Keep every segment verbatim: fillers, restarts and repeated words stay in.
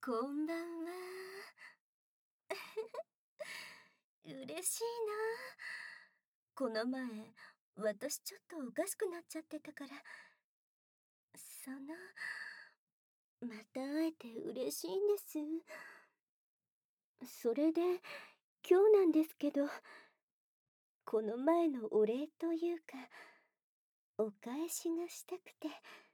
こんばんは。嬉しいな。この前、私ちょっとおかしくなっちゃってたから、その、また会えて嬉しいんです。それで、今日なんですけど、この前のお礼というか、お返しがしたくて、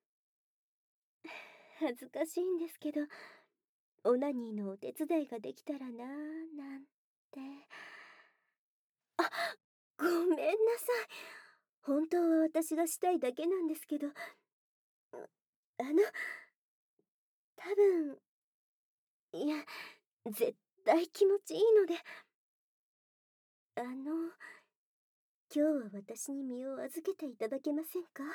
恥ずかしいんですけど、オナニーのお手伝いができたらなぁ、なんて。あ、ごめんなさい。本当は私がしたいだけなんですけど、あの、多分、いや、絶対気持ちいいので、あの、今日は私に身を預けていただけませんか？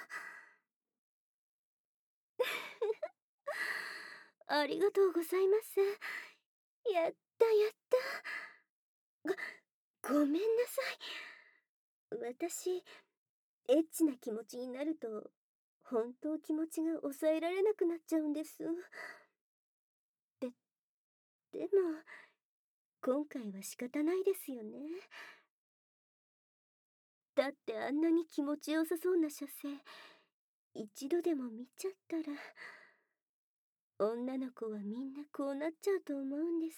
ありがとうございます。やったやった。ご、ごめんなさい。私、エッチな気持ちになると、本当気持ちが抑えられなくなっちゃうんです。で、でも、今回は仕方ないですよね。だってあんなに気持ちよさそうな射精、一度でも見ちゃったら、女の子はみんなこうなっちゃうと思うんです。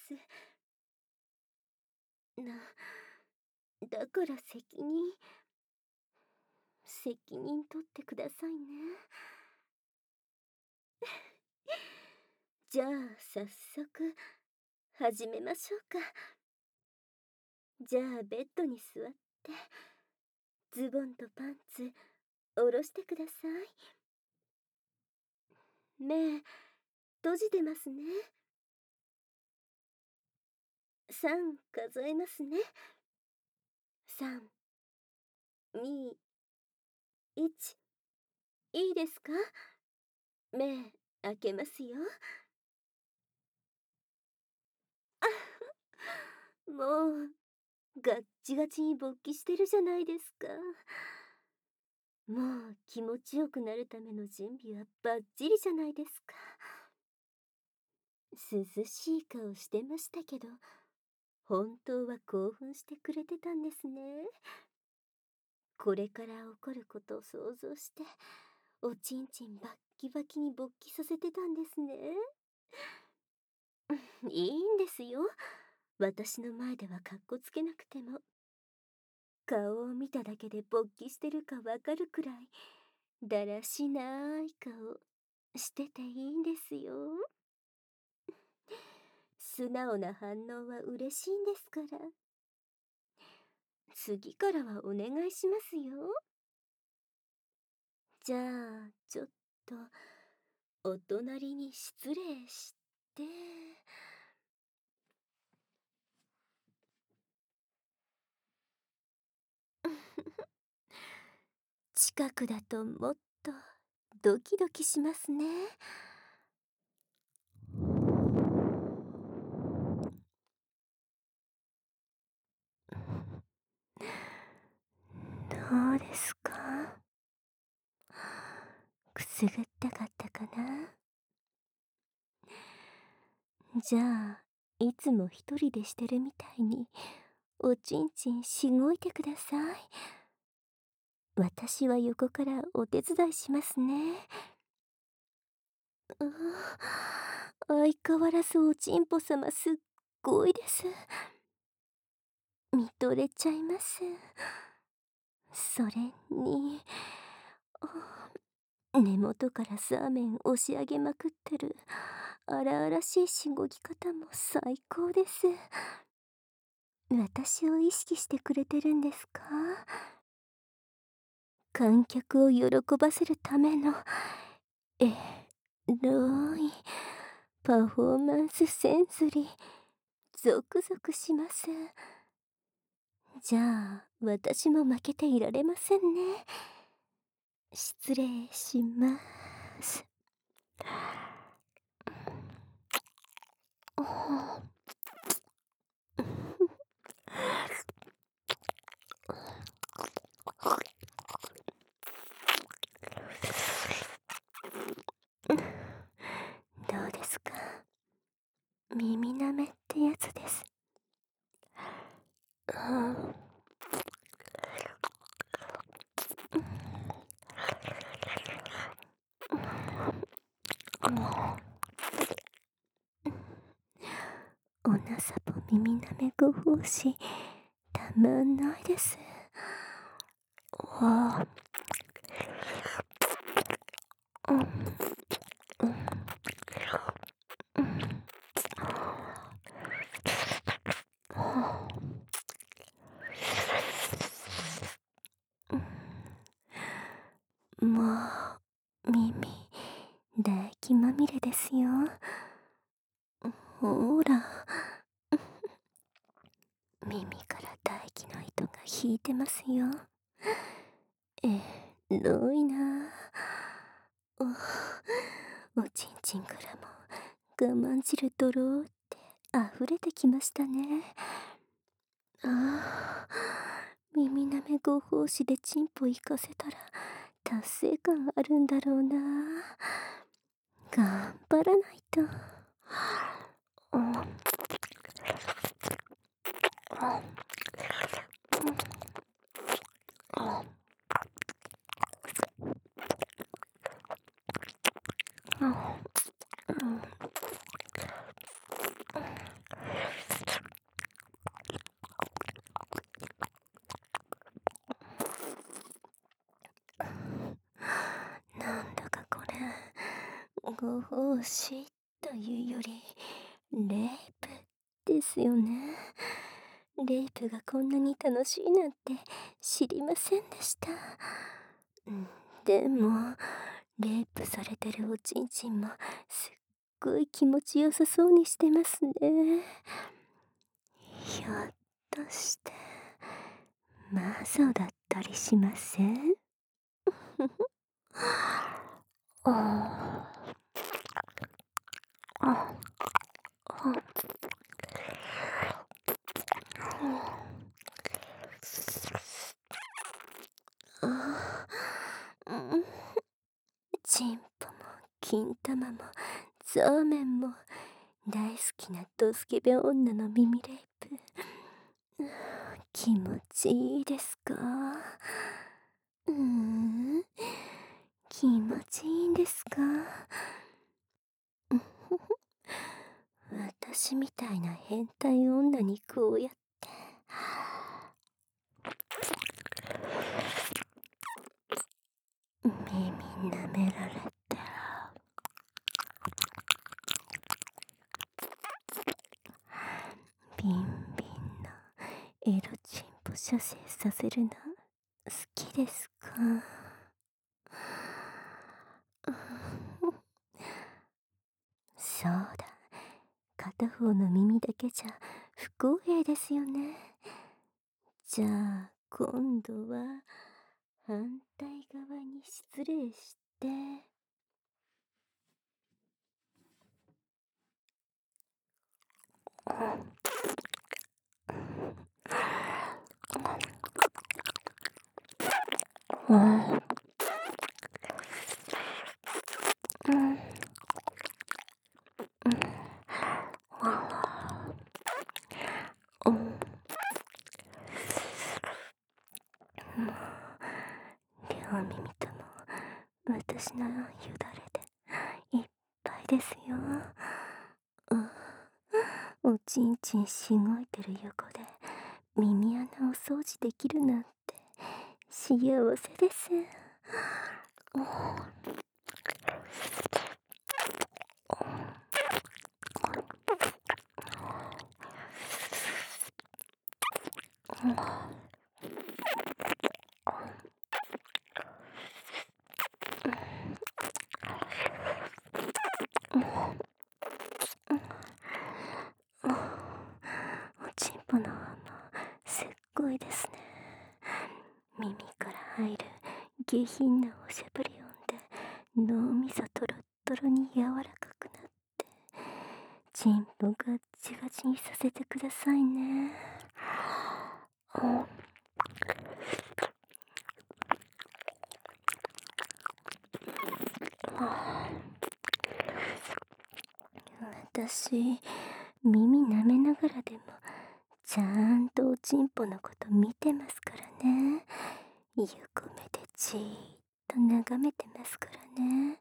な、だから責任、責任取ってくださいね。じゃあ、早速、始めましょうか。じゃあ、ベッドに座って、ズボンとパンツ、下ろしてください。目、閉じてますね。さん数えますね。さん、に、いち。いいですか？目、開けますよ。もう、ガッチガチに勃起してるじゃないですか。もう気持ちよくなるための準備はバッチリじゃないですか。涼しい顔してましたけど、本当は興奮してくれてたんですね。これから起こることを想像して、おちんちんバッキバキに勃起させてたんですね。いいんですよ。私の前ではカッコつけなくても。顔を見ただけで勃起してるかわかるくらい、だらしない顔してていいんですよ。素直な反応は嬉しいんですから。次からはお願いしますよ。じゃあ、ちょっと、お隣に失礼して。近くだともっとドキドキしますね。どうですか？くすぐったかったかな？じゃあ、いつも一人でしてるみたいに、おちんちんしごいてください。私は横からお手伝いしますね。う相変わらずおちんぽ様すっごいです。見とれちゃいます。それに、根元からサーメン押し上げまくってる荒々しいしごき方も最高です。私を意識してくれてるんですか？観客を喜ばせるための、えろいパフォーマンスセンスにゾクゾクします。じゃあ、私も負けていられませんね。失礼します。どうですか？ 耳なめご奉仕たまんないです。わあ、うん、うん、うん、はあ、もう耳唾液まみれですよ。ほら、耳から唾液の糸が引いてますよ。えろいな。お、おちんちんからも我慢汁ドローって溢れてきましたね。ああ、耳なめご奉仕でチンポ行かせたら達成感あるんだろうな。頑張らないと。うん、なんだかこれ、ご奉仕というよりレイプですよね。レイプがこんなに楽しいなんて知りませんでした。でもレイプされてるおちんちんもすっごい気持ちよさそうにしてますね。ひょっとしてマゾだったりしません？ああ、ああ、ああ、うん、チンポも金玉もゾーメンも大好きなドスケベ女の耳レイプ。気持ちいいですか？うーん、気持ちいいんですか？私みたいな変態女にこうやって耳舐められて、ビンビンのエロチンポ射精させるの好きですか？そうだ、片方の耳だけじゃ不公平ですよね。じゃあ今度は反対側に失礼して、うん、うん、うん、両耳とも私のよだれでいっぱいですよ。おちんちんしごいてる横で耳穴を掃除できるなんて幸せです。おちんぽの方もすっごいですね。耳から入る下品なおしゃぶり音で脳みそトロットロに柔らかくなって、チンポガッチガチにさせてくださいね。私、耳舐めながらでもちゃんとおちんぽのこと見てますからね。横目でじーっと眺めてますからね。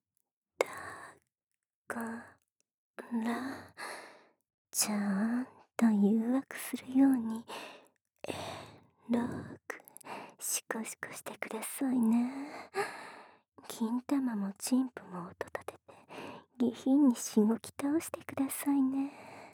だからちゃんと誘惑するようにえらくシコシコしてくださいね。金玉もチンポも音立てて下品にしごき倒してくださいね。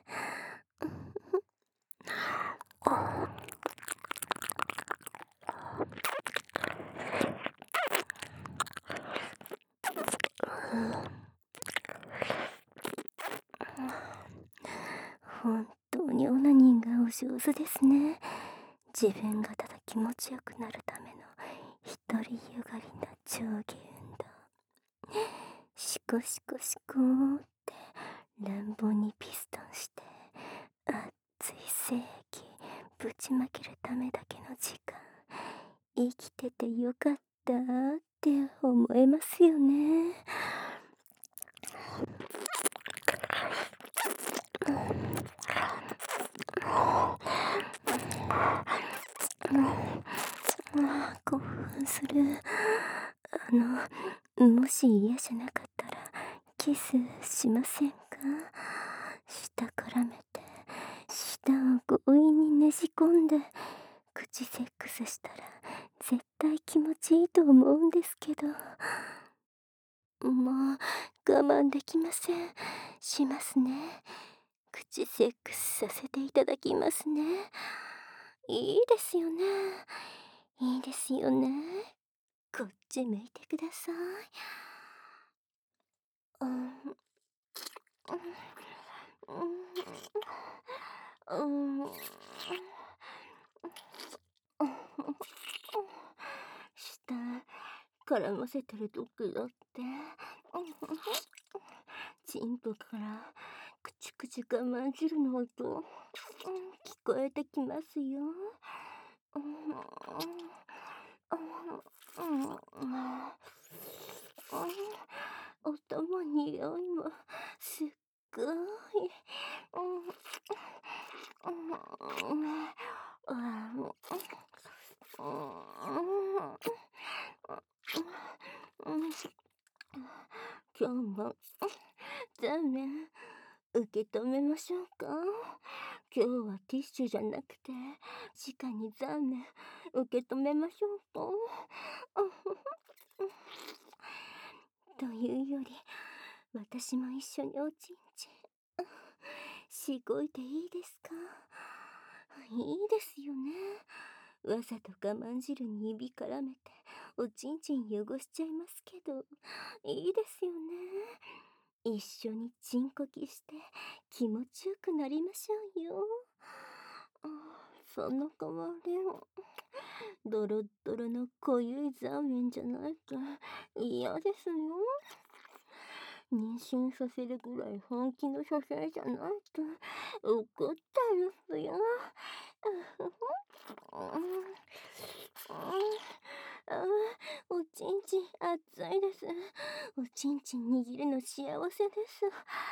本当にオナニーがお上手ですね。自分がただ気持ちよくなるための独りよがりな上下運動。シコシコシコーって乱暴にピストンして熱い精液ぶちまけるためだけの時間、生きててよかったって思えますよね。興奮する。あの、もし嫌じゃなかったらキスしませんか？舌絡めて舌を強引にねじ込んで口セックスしたら絶対気持ちいいと思うんですけど。もう我慢できません。しますね。口セックスさせていただきますね。いいですよね。いいですよね。こっち向いてください。うん、うん、うん、舌絡ませてる時だって、チンポからくちくち我慢汁の音、聞こえてきますよ。音も匂いもすっごい。今日も残念。受け止めましょうか。今日はティッシュじゃなくて直に残念受け止めましょうか。というより私も一緒におちんちんしごいていいですか？いいですよね。わざと我慢汁に指絡めておちんちん汚しちゃいますけど、いいですよね。一緒にチンコキして気持ちよくなりましょうよ。その代わりドロッドロの濃ゆいザーメンじゃないと嫌ですよ。妊娠させるぐらい本気の女性じゃないと怒っちゃいますよ。ああ、おちんちん熱いです。おちんちん握るの幸せです。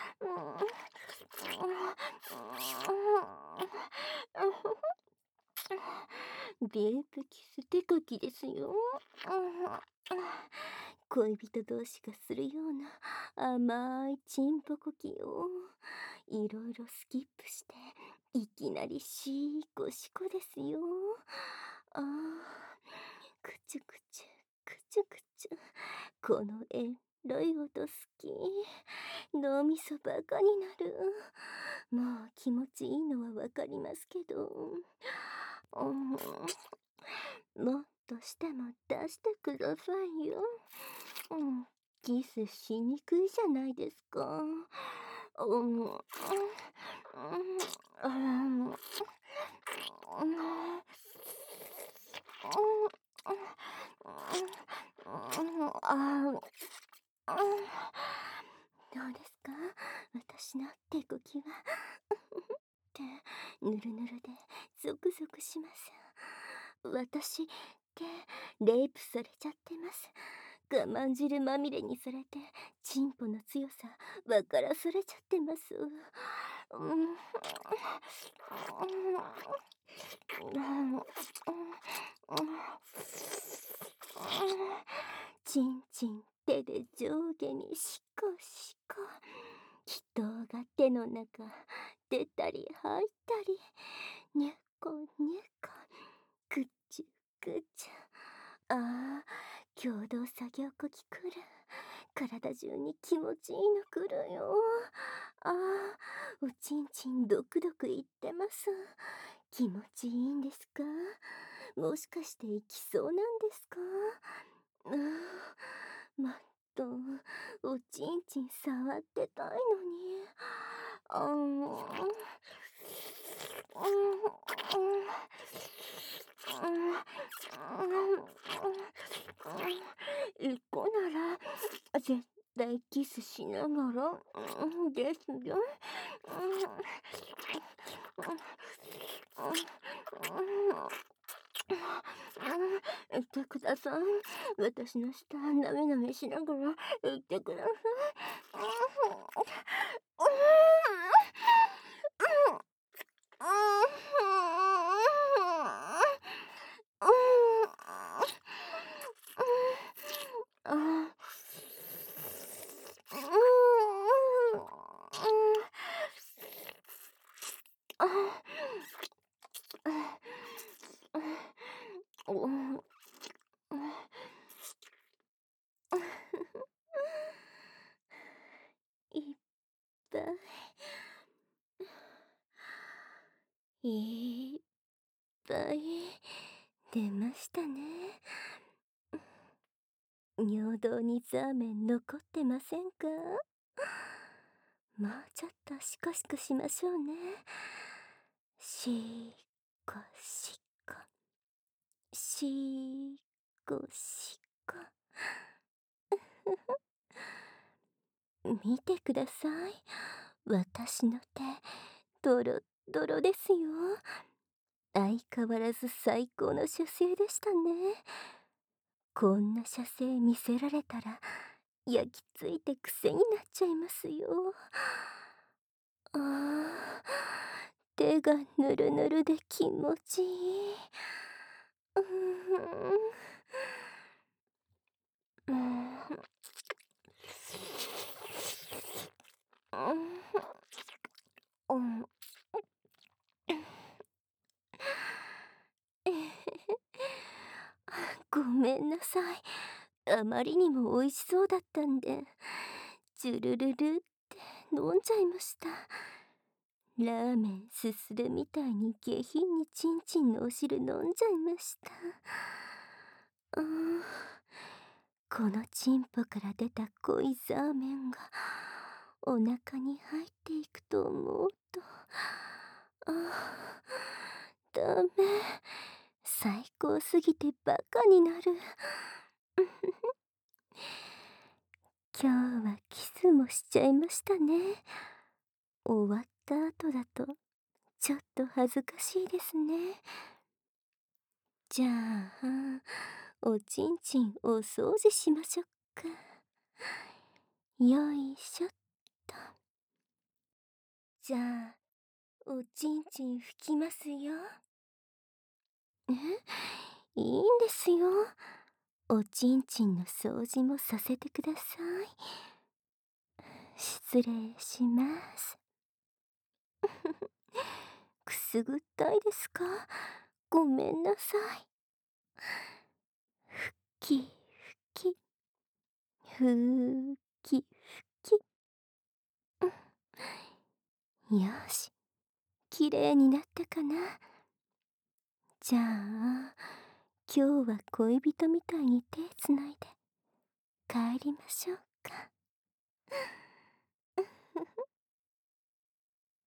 レイプキス手書きですよ。恋人同士がするような甘いチンポ呼吸をいろいろスキップしていきなりシーコシコですよ。ああ、くちゅくちゅくちゅくちゅ、このエロい音好き。脳みそバカになる。もう気持ちいいのはわかりますけど、うん、もっとしても出してくださいよ。うん、キスしにくいじゃないですか。うん、うん、うん、どうですか、私の手こきは。ってぬるぬるでゾクゾクします。私ってレイプされちゃってます。我慢汁まみれにされてチンポの強さわからされちゃってます。うん、チンチン手で上下にシコシコ。 気筒が手の中出たり入ったり、にゅっこにゅっこ、ぐっちゅぐっちゅ。ああ、共同作業呼吸くる。体中に気持ちいいのくるよ。ああ、おちんちんドクドクいってます。気持ちいいんですか？もしかして行きそうなんですか？ああ、もっとおちんちん触ってたいのに。あーん。一個なら絶対キスしながらうんですよ。言ってください。私の舌なめなめしながら言ってください。いっぱいいっぱい出ましたね。尿道にザーメン残ってませんか？もうちょっとシコシコしましょうね。シコシコ、シコシコ。見てください。私の手、ドロッドロですよ。相変わらず最高の射精でしたね。こんな射精見せられたら、焼きついて癖になっちゃいますよ。ああ、手がぬるぬるで気持ちいい。うーん。うーん。うん。えへへ。ごめんなさい。あまりにも美味しそうだったんで、ジュルルルって飲んじゃいました。ラーメンすするみたいに下品にチンチンのお汁飲んじゃいました。あー、このチンポから出た濃いザーメンがお腹に入っていくと思うと、あー、ダメ。最高すぎてバカになる。今日はキスもしちゃいましたね。終わった後だとちょっと恥ずかしいですね。じゃあ、おちんちんお掃除しましょっか。よいしょっと。じゃあ、おちんちん拭きますよ。え、いいんですよ。おちんちんの掃除もさせてください。失礼します。くすぐったいですか？ごめんなさい。ふきふき、ふきふき。よし、きれいになったかな。じゃあ、今日は恋人みたいに手つないで帰りましょうか。